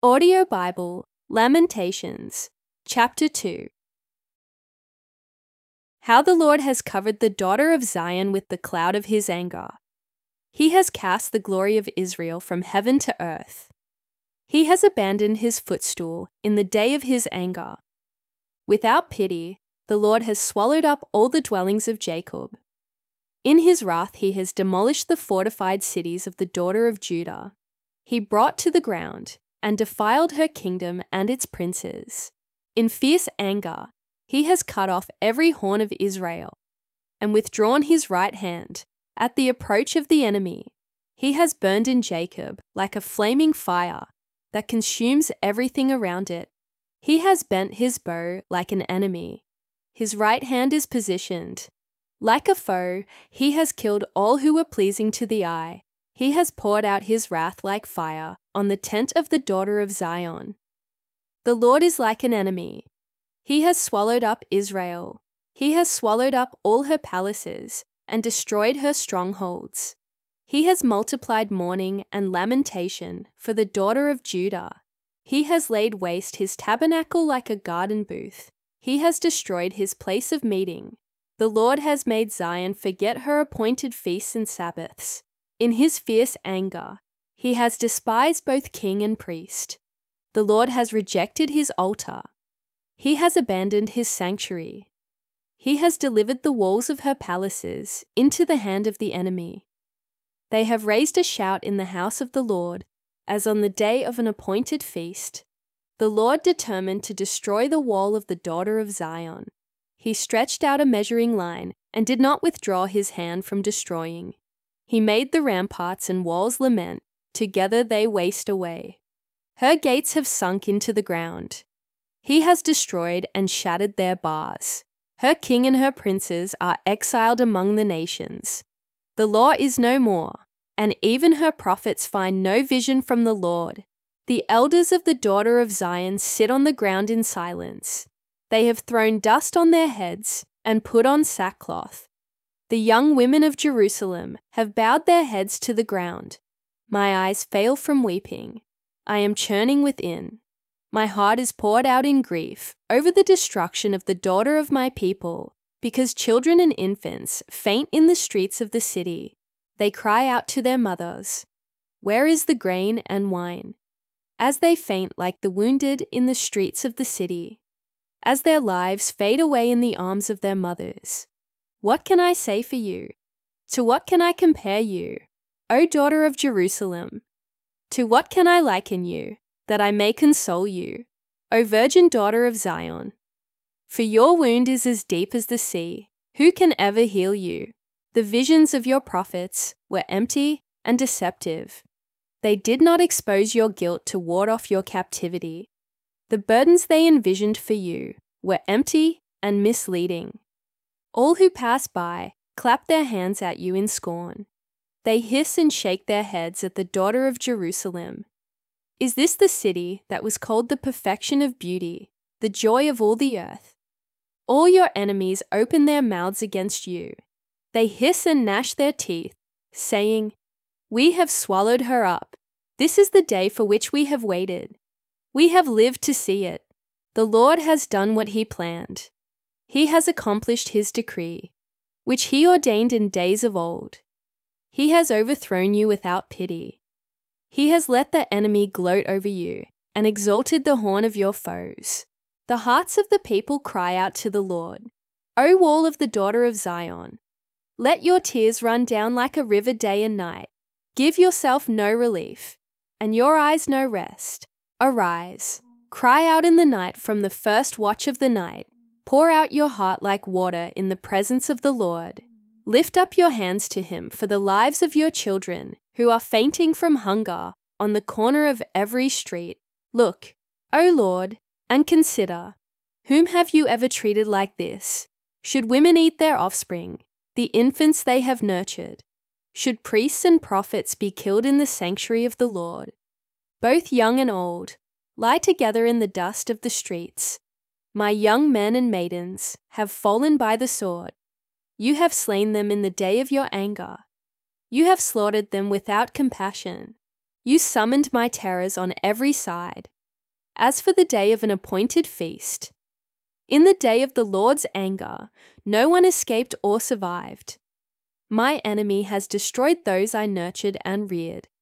Audio Bible, Lamentations, Chapter 2. How the Lord has covered the daughter of Zion with the cloud of his anger. He has cast the glory of Israel from heaven to earth. He has abandoned his footstool in the day of his anger. Without pity, the Lord has swallowed up all the dwellings of Jacob. In his wrath he has demolished the fortified cities of the daughter of Judah. He brought to the ground and defiled her kingdom and its princes. In fierce anger, he has cut off every horn of Israel, and withdrawn his right hand at the approach of the enemy. He has burned in Jacob like a flaming fire that consumes everything around it. He has bent his bow like an enemy. His right hand is positioned. Like a foe, he has killed all who were pleasing to the eye. He has poured out his wrath like fire on the tent of the daughter of Zion. The Lord is like an enemy. He has swallowed up Israel. He has swallowed up all her palaces and destroyed her strongholds. He has multiplied mourning and lamentation for the daughter of Judah. He has laid waste his tabernacle like a garden booth. He has destroyed his place of meeting. The Lord has made Zion forget her appointed feasts and Sabbaths. In his fierce anger, he has despised both king and priest. The Lord has rejected his altar. He has abandoned his sanctuary. He has delivered the walls of her palaces into the hand of the enemy. They have raised a shout in the house of the Lord, as on the day of an appointed feast. The Lord determined to destroy the wall of the daughter of Zion. He stretched out a measuring line and did not withdraw his hand from destroying. He made the ramparts and walls lament, together they waste away. Her gates have sunk into the ground. He has destroyed and shattered their bars. Her king and her princes are exiled among the nations. The law is no more, and even her prophets find no vision from the Lord. The elders of the daughter of Zion sit on the ground in silence. They have thrown dust on their heads and put on sackcloth. The young women of Jerusalem have bowed their heads to the ground. My eyes fail from weeping. I am churning within. My heart is poured out in grief over the destruction of the daughter of my people, because children and infants faint in the streets of the city. They cry out to their mothers, "Where is the grain and wine?" As they faint like the wounded in the streets of the city, as their lives fade away in the arms of their mothers. What can I say for you? To what can I compare you, O daughter of Jerusalem? To what can I liken you, that I may console you, O virgin daughter of Zion? For your wound is as deep as the sea. Who can ever heal you? The visions of your prophets were empty and deceptive. They did not expose your guilt to ward off your captivity. The burdens they envisioned for you were empty and misleading. All who pass by clap their hands at you in scorn. They hiss and shake their heads at the daughter of Jerusalem. Is this the city that was called the perfection of beauty, the joy of all the earth? All your enemies open their mouths against you. They hiss and gnash their teeth, saying, "We have swallowed her up. This is the day for which we have waited. We have lived to see it. The Lord has done what he planned. He has accomplished his decree, which he ordained in days of old. He has overthrown you without pity. He has let the enemy gloat over you and exalted the horn of your foes. The hearts of the people cry out to the Lord, O wall of the daughter of Zion. Let your tears run down like a river day and night. Give yourself no relief, and your eyes no rest. Arise, cry out in the night from the first watch of the night. Pour out your heart like water in the presence of the Lord. Lift up your hands to him for the lives of your children who are fainting from hunger on the corner of every street. Look, O Lord, and consider, whom have you ever treated like this? Should women eat their offspring, the infants they have nurtured? Should priests and prophets be killed in the sanctuary of the Lord? Both young and old lie together in the dust of the streets. My young men and maidens have fallen by the sword. You have slain them in the day of your anger. You have slaughtered them without compassion. You summoned my terrors on every side. As for the day of an appointed feast, in the day of the Lord's anger, no one escaped or survived. My enemy has destroyed those I nurtured and reared.